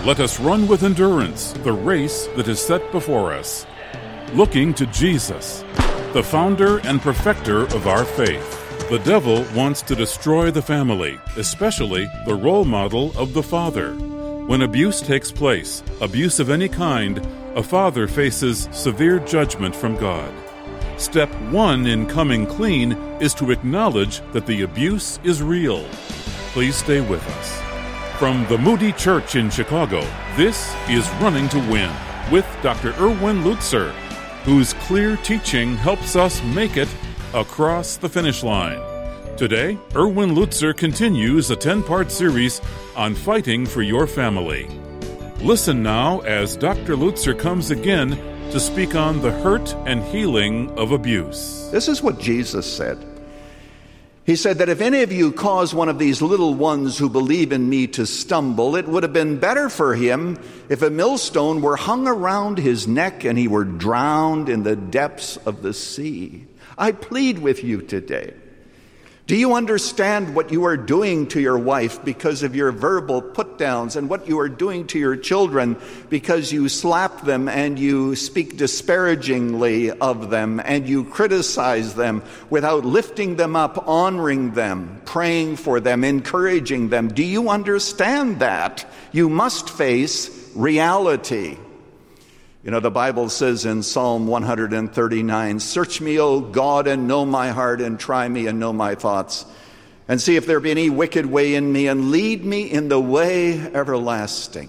Let us run with endurance the race that is set before us, looking to Jesus, the founder and perfecter of our faith. The devil wants to destroy the family, especially the role model of the father. When abuse takes place, abuse of any kind, a father faces severe judgment from God. Step 1 in coming clean is to acknowledge that the abuse is real. Please stay with us. From the Moody Church in Chicago, this is Running to Win with Dr. Erwin Lutzer, whose clear teaching helps us make it across the finish line. Today, Erwin Lutzer continues a 10-part series on fighting for your family. Listen now as Dr. Lutzer comes again to speak on the hurt and healing of abuse. This is what Jesus said. He said that if any of you cause one of these little ones who believe in me to stumble, it would have been better for him if a millstone were hung around his neck and he were drowned in the depths of the sea. I plead with you today. Do you understand what you are doing to your wife because of your verbal put-downs, and what you are doing to your children because you slap them and you speak disparagingly of them and you criticize them without lifting them up, honoring them, praying for them, encouraging them? Do you understand that? You must face reality. You know, the Bible says in Psalm 139, "Search me, O God, and know my heart, and try me and know my thoughts, and see if there be any wicked way in me, and lead me in the way everlasting."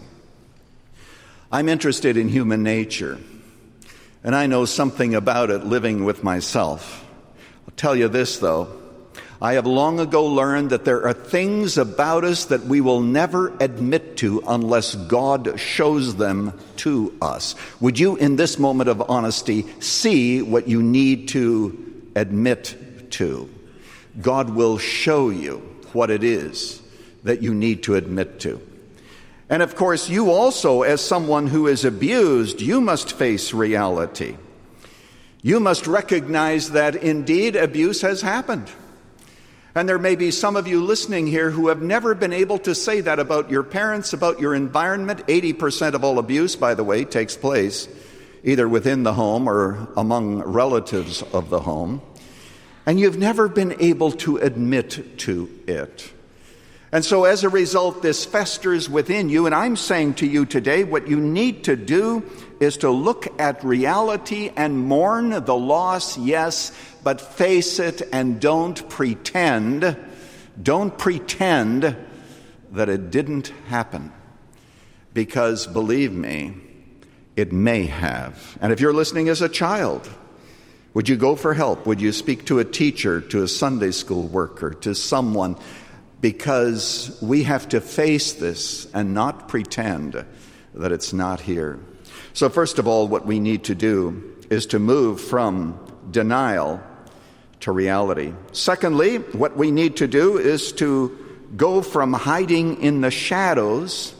I'm interested in human nature, and I know something about it living with myself. I'll tell you this, though. I have long ago learned that there are things about us that we will never admit to unless God shows them to us. Would you, in this moment of honesty, see what you need to admit to? God will show you what it is that you need to admit to. And of course, you also, as someone who is abused, you must face reality. You must recognize that indeed abuse has happened. And there may be some of you listening here who have never been able to say that about your parents, about your environment. 80% of all abuse, by the way, takes place either within the home or among relatives of the home. And you've never been able to admit to it. And so as a result, this festers within you. And I'm saying to you today, what you need to do is to look at reality and mourn the loss, yes, but face it and don't pretend. Don't pretend that it didn't happen. Because believe me, it may have. And if you're listening as a child, would you go for help? Would you speak to a teacher, to a Sunday school worker, to someone? Because we have to face this and not pretend that it's not here. So first of all, what we need to do is to move from denial to reality. Secondly, what we need to do is to go from hiding in the shadows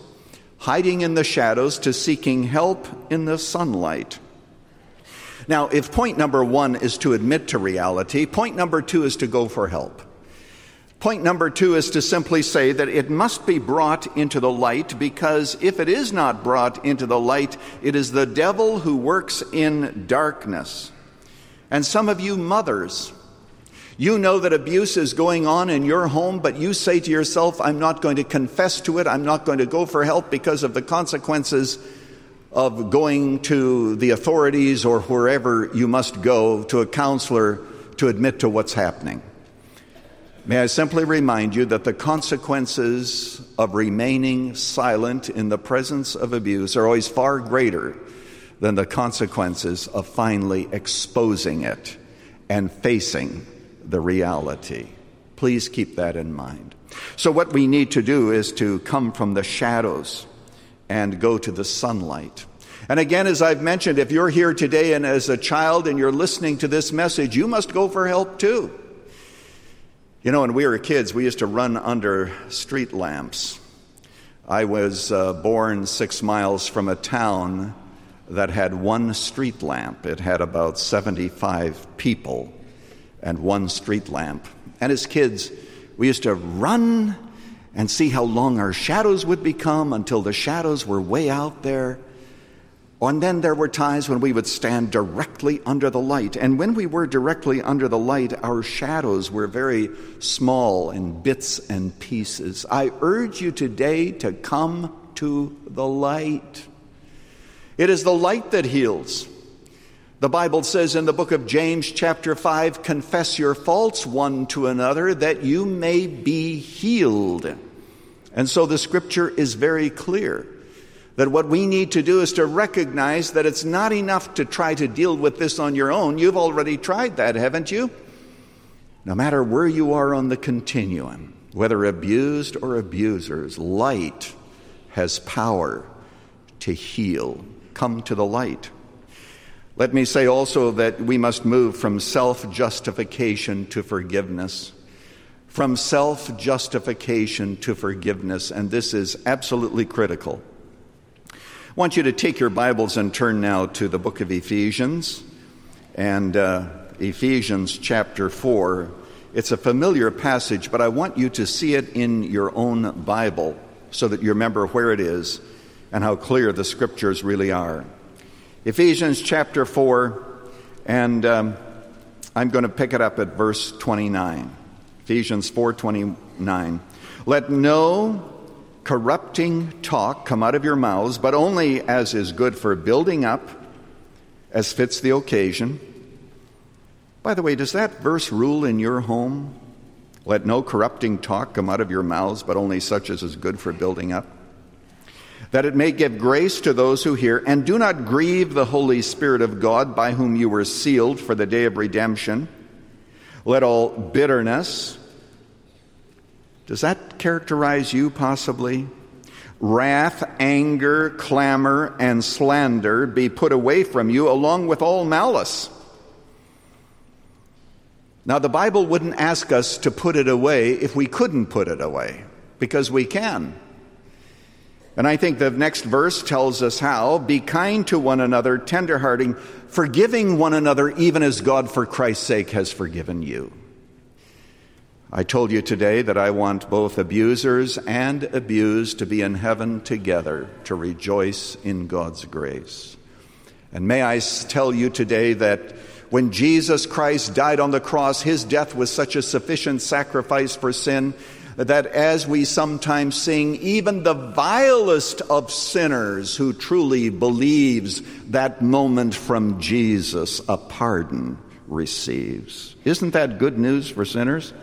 to seeking help in the sunlight. Now, if point number 1 is to admit to reality, point number 2 is to go for help. Point number 2 is to simply say that it must be brought into the light, because if it is not brought into the light, it is the devil who works in darkness. And some of you mothers, you know that abuse is going on in your home, but you say to yourself, I'm not going to confess to it, I'm not going to go for help because of the consequences of going to the authorities or wherever you must go, to a counselor, to admit to what's happening. May I simply remind you that the consequences of remaining silent in the presence of abuse are always far greater than the consequences of finally exposing it and facing the reality. Please keep that in mind. So what we need to do is to come from the shadows and go to the sunlight. And again, as I've mentioned, if you're here today and as a child and you're listening to this message, you must go for help too. You know, when we were kids, we used to run under street lamps. I was born 6 miles from a town that had one street lamp. It had about 75 people and one street lamp. And as kids, we used to run and see how long our shadows would become until the shadows were way out there. And then there were times when we would stand directly under the light. And when we were directly under the light, our shadows were very small in bits and pieces. I urge you today to come to the light. It is the light that heals. The Bible says in the book of James, chapter 5, confess your faults one to another that you may be healed. And so the scripture is very clear that what we need to do is to recognize that it's not enough to try to deal with this on your own. You've already tried that, haven't you? No matter where you are on the continuum, whether abused or abusers, light has power to heal. Come to the light. Let me say also that we must move from self-justification to forgiveness. From self-justification to forgiveness, and this is absolutely critical. I want you to take your Bibles and turn now to the book of Ephesians, and Ephesians chapter 4. It's a familiar passage, but I want you to see it in your own Bible so that you remember where it is and how clear the scriptures really are. Ephesians chapter 4, and I'm going to pick it up at verse 29. Ephesians 4:29. Let no corrupting talk come out of your mouths, but only as is good for building up, as fits the occasion. By the way, does that verse rule in your home? Let no corrupting talk come out of your mouths, but only such as is good for building up, that it may give grace to those who hear. And do not grieve the Holy Spirit of God, by whom you were sealed for the day of redemption. Let all bitterness, does that characterize you possibly? Wrath, anger, clamor, and slander be put away from you, along with all malice. Now, the Bible wouldn't ask us to put it away if we couldn't put it away, because we can. And I think the next verse tells us how. Be kind to one another, tenderhearted, forgiving one another, even as God for Christ's sake has forgiven you. I told you today that I want both abusers and abused to be in heaven together, to rejoice in God's grace. And may I tell you today that when Jesus Christ died on the cross, his death was such a sufficient sacrifice for sin that as we sometimes sing, even the vilest of sinners who truly believes that moment from Jesus, a pardon receives. Isn't that good news for sinners?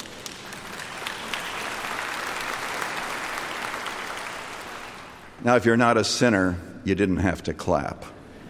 Now, if you're not a sinner, you didn't have to clap.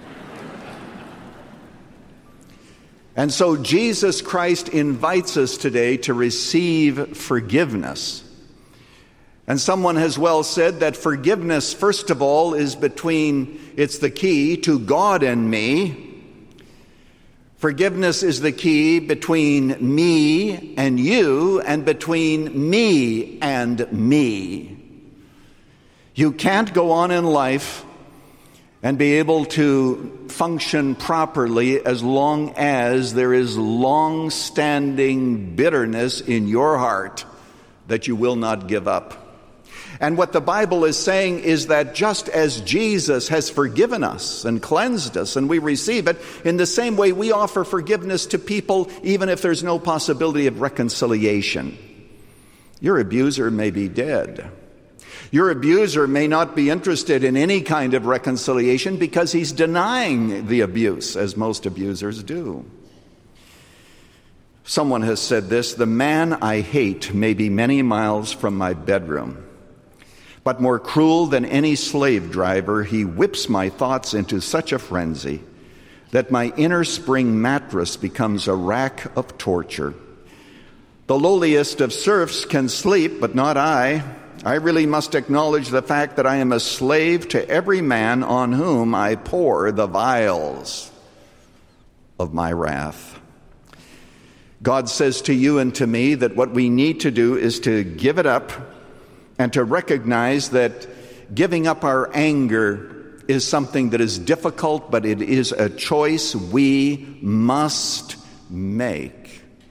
And so Jesus Christ invites us today to receive forgiveness. And someone has well said that forgiveness, first of all, is it's the key to God and me. Forgiveness is the key between me and you, and between me and me. You can't go on in life and be able to function properly as long as there is long-standing bitterness in your heart that you will not give up. And what the Bible is saying is that just as Jesus has forgiven us and cleansed us and we receive it, in the same way we offer forgiveness to people even if there's no possibility of reconciliation. Your abuser may be dead. Your abuser may not be interested in any kind of reconciliation because he's denying the abuse, as most abusers do. Someone has said this: the man I hate may be many miles from my bedroom, but more cruel than any slave driver, he whips my thoughts into such a frenzy that my inner spring mattress becomes a rack of torture. The lowliest of serfs can sleep, but not I. I really must acknowledge the fact that I am a slave to every man on whom I pour the vials of my wrath. God says to you and to me that what we need to do is to give it up and to recognize that giving up our anger is something that is difficult, but it is a choice we must make.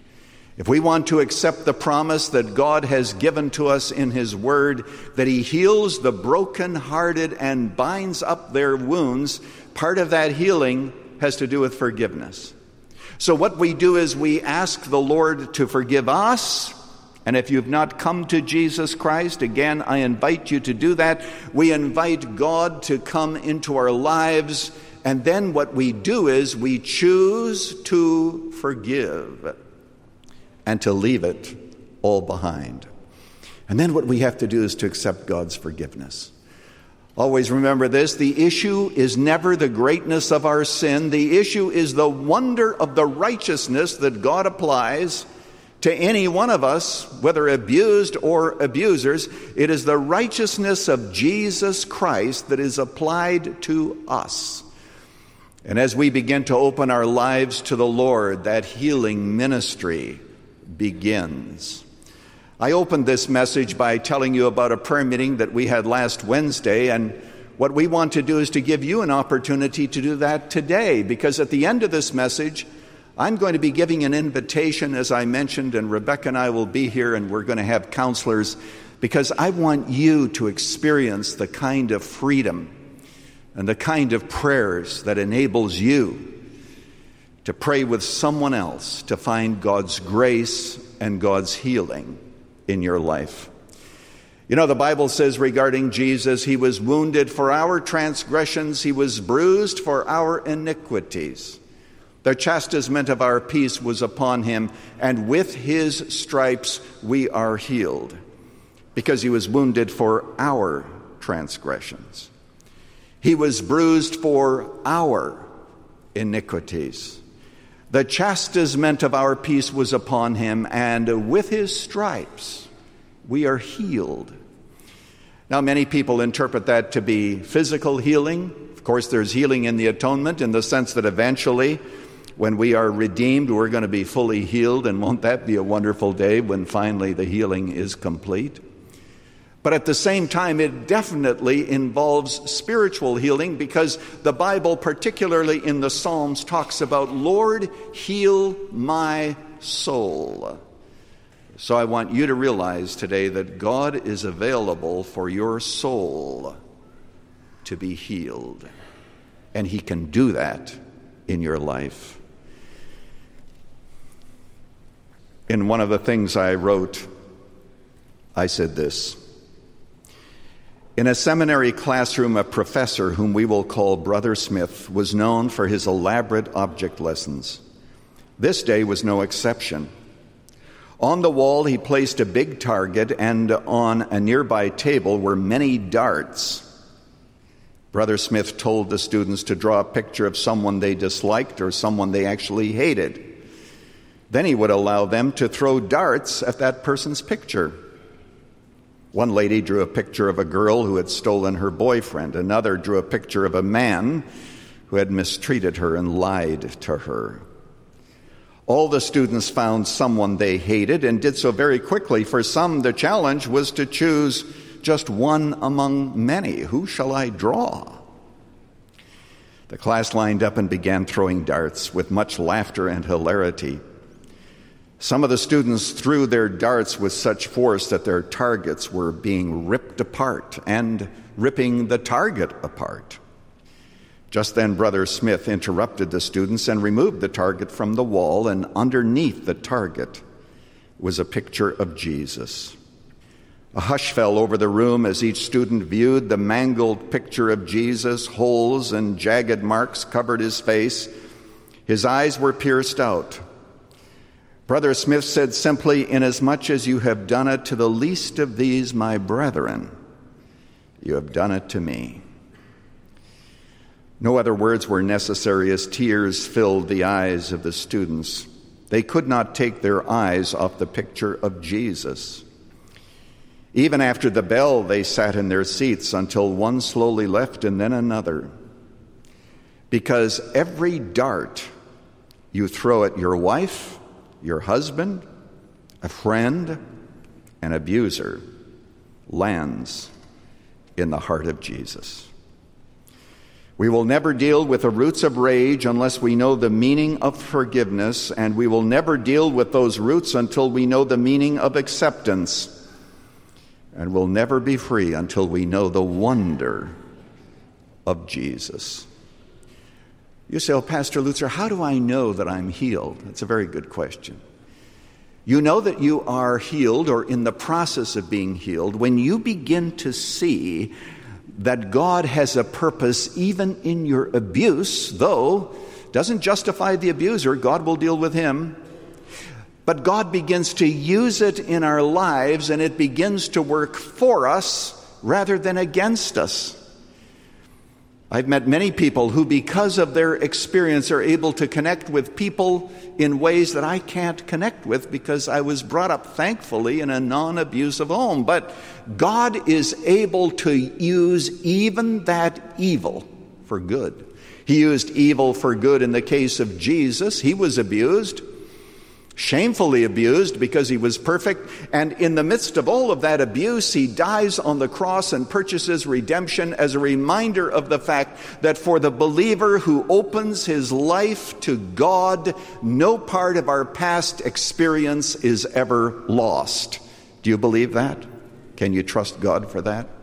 If we want to accept the promise that God has given to us in His Word, that He heals the brokenhearted and binds up their wounds, part of that healing has to do with forgiveness. So what we do is we ask the Lord to forgive us. And if you've not come to Jesus Christ, again, I invite you to do that. We invite God to come into our lives. And then what we do is we choose to forgive and to leave it all behind. And then what we have to do is to accept God's forgiveness. Always remember this: the issue is never the greatness of our sin. The issue is the wonder of the righteousness that God applies to any one of us, whether abused or abusers. It is the righteousness of Jesus Christ that is applied to us. And as we begin to open our lives to the Lord, that healing ministry begins. I opened this message by telling you about a prayer meeting that we had last Wednesday, and what we want to do is to give you an opportunity to do that today, because at the end of this message, I'm going to be giving an invitation, as I mentioned, and Rebecca and I will be here, and we're going to have counselors, because I want you to experience the kind of freedom and the kind of prayers that enables you to pray with someone else to find God's grace and God's healing in your life. You know, the Bible says regarding Jesus, He was wounded for our transgressions, He was bruised for our iniquities. The chastisement of our peace was upon Him, and with His stripes we are healed, because He was wounded for our transgressions. He was bruised for our iniquities. The chastisement of our peace was upon Him, and with His stripes we are healed. Now, many people interpret that to be physical healing. Of course, there's healing in the atonement in the sense that eventually, when we are redeemed, we're going to be fully healed, and won't that be a wonderful day when finally the healing is complete? But at the same time, it definitely involves spiritual healing, because the Bible, particularly in the Psalms, talks about, Lord, heal my soul. So I want you to realize today that God is available for your soul to be healed. And He can do that in your life. In one of the things I wrote, I said this: in a seminary classroom, a professor whom we will call Brother Smith was known for his elaborate object lessons. This day was no exception. On the wall, he placed a big target, and on a nearby table were many darts. Brother Smith told the students to draw a picture of someone they disliked or someone they actually hated. Then he would allow them to throw darts at that person's picture. One lady drew a picture of a girl who had stolen her boyfriend. Another drew a picture of a man who had mistreated her and lied to her. All the students found someone they hated, and did so very quickly. For some, the challenge was to choose just one among many. Who shall I draw? The class lined up and began throwing darts with much laughter and hilarity. Some of the students threw their darts with such force that their targets were being ripped apart and ripping the target apart. Just then, Brother Smith interrupted the students and removed the target from the wall, and underneath the target was a picture of Jesus. A hush fell over the room as each student viewed the mangled picture of Jesus. Holes and jagged marks covered his face. His eyes were pierced out. Brother Smith said simply, "Inasmuch as you have done it to the least of these, my brethren, you have done it to me." No other words were necessary as tears filled the eyes of the students. They could not take their eyes off the picture of Jesus. Even after the bell, they sat in their seats until one slowly left and then another. Because every dart you throw at your wife, your husband, a friend, an abuser, lands in the heart of Jesus. We will never deal with the roots of rage unless we know the meaning of forgiveness, and we will never deal with those roots until we know the meaning of acceptance. And we'll never be free until we know the wonder of Jesus. You say, oh, Pastor Lutzer, how do I know that I'm healed? That's a very good question. You know that you are healed or in the process of being healed when you begin to see that God has a purpose even in your abuse, though doesn't justify the abuser. God will deal with him. But God begins to use it in our lives, and it begins to work for us rather than against us. I've met many people who, because of their experience, are able to connect with people in ways that I can't connect with because I was brought up, thankfully, in a non-abusive home. But God is able to use even that evil for good. He used evil for good in the case of Jesus. He was abused. Shamefully abused because he was perfect, and in the midst of all of that abuse, he dies on the cross and purchases redemption as a reminder of the fact that for the believer who opens his life to God, no part of our past experience is ever lost. Do you believe that? Can you trust God for that?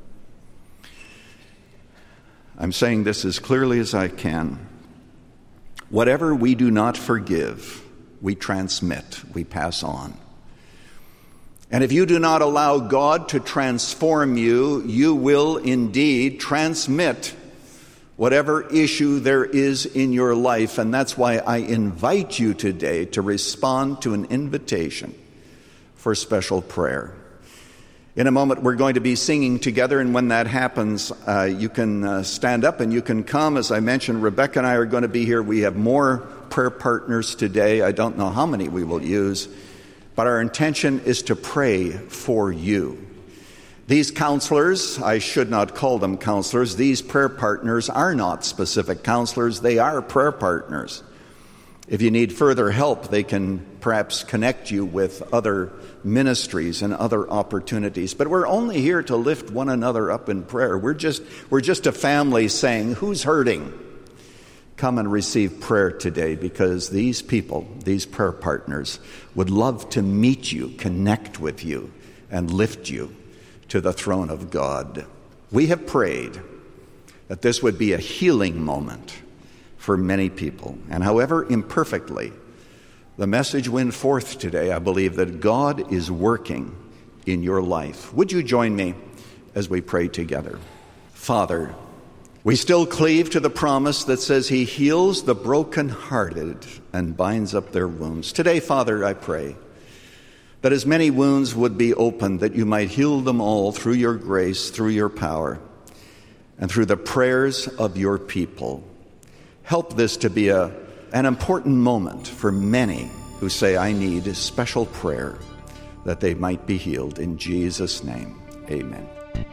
I'm saying this as clearly as I can. Whatever we do not forgive, we transmit, we pass on. And if you do not allow God to transform you, you will indeed transmit whatever issue there is in your life. And that's why I invite you today to respond to an invitation for special prayer. In a moment, we're going to be singing together, and when that happens, you can stand up and you can come. As I mentioned, Rebecca and I are going to be here. We have more prayer partners today. I don't know how many we will use, but our intention is to pray for you. These counselors, I should not call them counselors, these prayer partners are not specific counselors. They are prayer partners. If you need further help, they can perhaps connect you with other ministries and other opportunities. But we're only here to lift one another up in prayer. We're just a family saying, who's hurting? Come and receive prayer today, because these people, these prayer partners, would love to meet you, connect with you, and lift you to the throne of God. We have prayed that this would be a healing moment for many people. And however imperfectly the message went forth today, I believe that God is working in your life. Would you join me as we pray together? Father, we still cleave to the promise that says he heals the brokenhearted and binds up their wounds. Today, Father, I pray that as many wounds would be opened, that you might heal them all through your grace, through your power, and through the prayers of your people. Help this to be an important moment for many who say, I need a special prayer, that they might be healed. In Jesus' name, amen.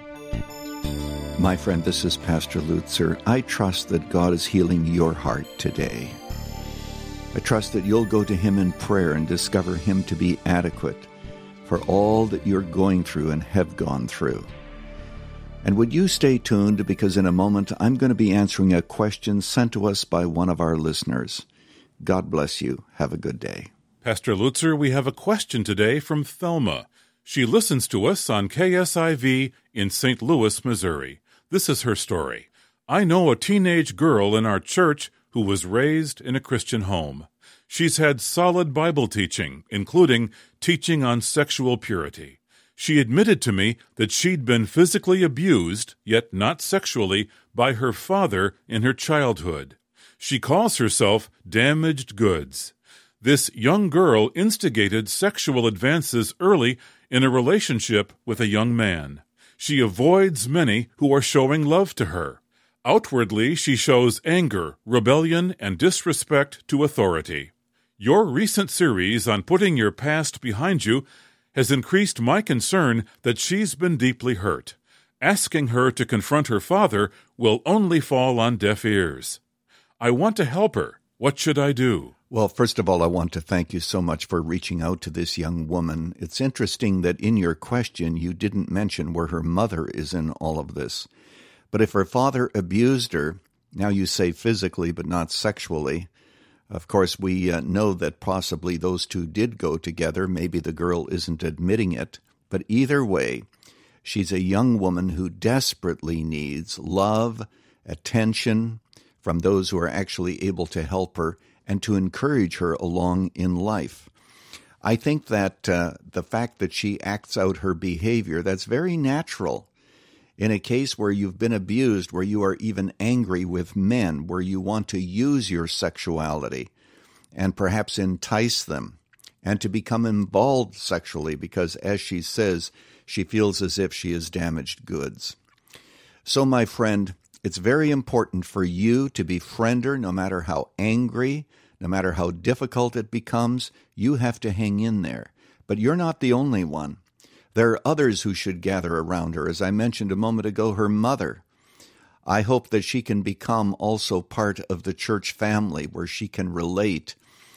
My friend, this is Pastor Lutzer. I trust that God is healing your heart today. I trust that you'll go to him in prayer and discover him to be adequate for all that you're going through and have gone through. And would you stay tuned, because in a moment I'm going to be answering a question sent to us by one of our listeners. God bless you. Have a good day. Pastor Lutzer, we have a question today from Thelma. She listens to us on KSIV in St. Louis, Missouri. This is her story. I know a teenage girl in our church who was raised in a Christian home. She's had solid Bible teaching, including teaching on sexual purity. She admitted to me that she'd been physically abused, yet not sexually, by her father in her childhood. She calls herself damaged goods. This young girl instigated sexual advances early in a relationship with a young man. She avoids many who are showing love to her. Outwardly, she shows anger, rebellion, and disrespect to authority. Your recent series on putting your past behind you has increased my concern that she's been deeply hurt. Asking her to confront her father will only fall on deaf ears. I want to help her. What should I do? Well, first of all, I want to thank you so much for reaching out to this young woman. It's interesting that in your question you didn't mention where her mother is in all of this. But if her father abused her, Now you say physically, but not sexually. Of course, we know that possibly those two did go together. Maybe the girl isn't admitting it. But either way, she's a young woman who desperately needs love, attention from those who are actually able to help her and to encourage her along in life. I think that the fact that she acts out her behavior, that's very natural. In a case where you've been abused, where you are even angry with men, where you want to use your sexuality and perhaps entice them and to become involved sexually because, as she says, she feels as if she is damaged goods. So, my friend, it's very important for you to befriend her no matter how angry, no matter how difficult it becomes. You have to hang in there. But you're not the only one. There are others who should gather around her. As I mentioned a moment ago, her mother. I hope that she can become also part of the church family where she can relate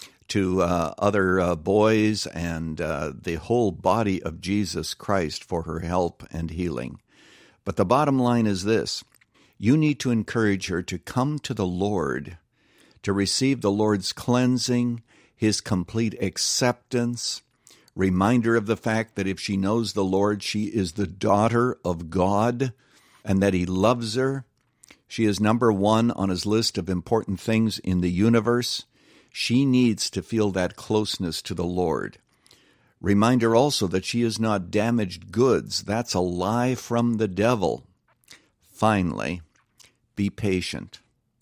to other boys and the whole body of Jesus Christ for her help and healing. But the bottom line is this. You need to encourage her to come to the Lord, to receive the Lord's cleansing, His complete acceptance, reminder of the fact that if she knows the Lord, she is the daughter of God and that He loves her. She is number one on His list of important things in the universe. She needs to feel that closeness to the Lord. Remind her also that she is not damaged goods. That's a lie from the devil. Finally, be patient.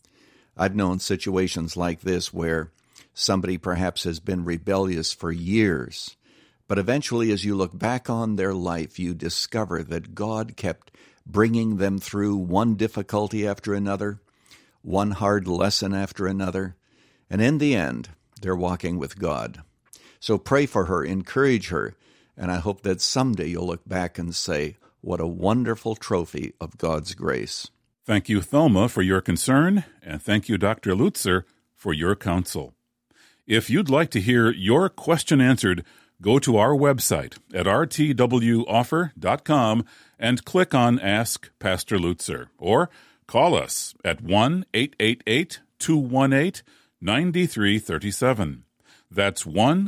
I've known situations like this where somebody perhaps has been rebellious for years, but eventually as you look back on their life, you discover that God kept bringing them through one difficulty after another, one hard lesson after another, and in the end, they're walking with God. So pray for her, encourage her, and I hope that someday you'll look back and say, what a wonderful trophy of God's grace. Thank you, Thelma, for your concern, and thank you, Dr. Lutzer, for your counsel. If you'd like to hear your question answered, go to our website at rtwoffer.com and click on Ask Pastor Lutzer, or call us at 1-888-218-9337. That's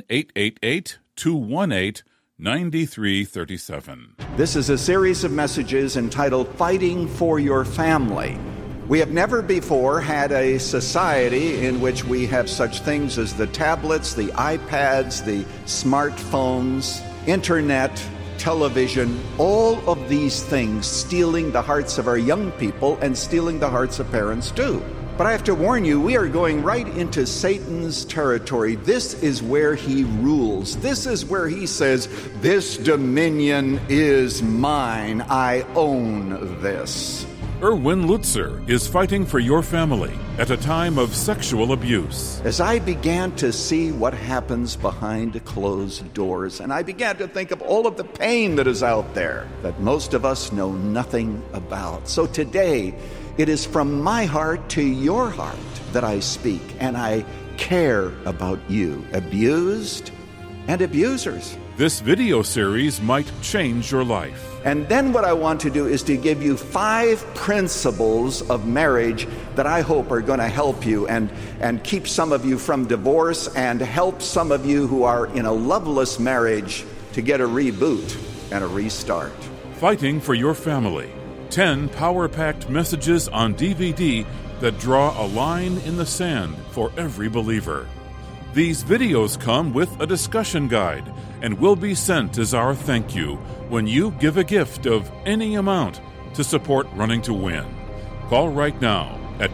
1-888-218-9337. This is a series of messages entitled Fighting for Your Family. We have never before had a society in which we have such things as the tablets, the iPads, the smartphones, internet, television, all of these things stealing the hearts of our young people and stealing the hearts of parents too. But I have to warn you, we are going right into Satan's territory. This is where he rules. This is where he says, this dominion is mine. I own this. Erwin Lutzer is fighting for your family at a time of sexual abuse. As I began to see what happens behind closed doors, and I began to think of all of the pain that is out there that most of us know nothing about. So today, it is from my heart to your heart that I speak, and I care about you, abused and abusers. This video series might change your life. And then what I want to do is to give you 5 principles of marriage that I hope are going to help you and keep some of you from divorce and help some of you who are in a loveless marriage to get a reboot and a restart. Fighting for Your Family. 10 power-packed messages on DVD that draw a line in the sand for every believer. These videos come with a discussion guide and will be sent as our thank you when you give a gift of any amount to support Running to Win. Call right now at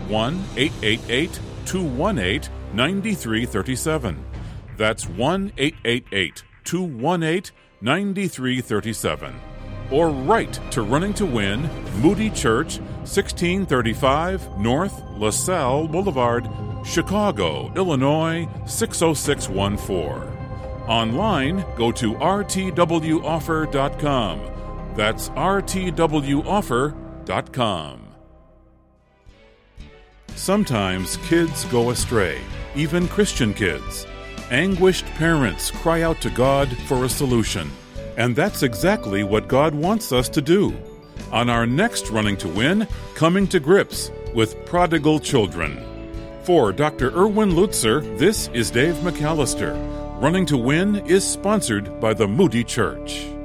1-888-218-9337. That's 1-888-218-9337. Or write to Running to Win, Moody Church, 1635 North LaSalle Boulevard, Chicago, Illinois, 60614. Online, go to rtwoffer.com. That's rtwoffer.com. Sometimes kids go astray, even Christian kids. Anguished parents cry out to God for a solution. And that's exactly what God wants us to do. On our next Running to Win, Coming to Grips, with prodigal children. For Dr. Erwin Lutzer, this is Dave McAllister. Running to Win is sponsored by the Moody Church.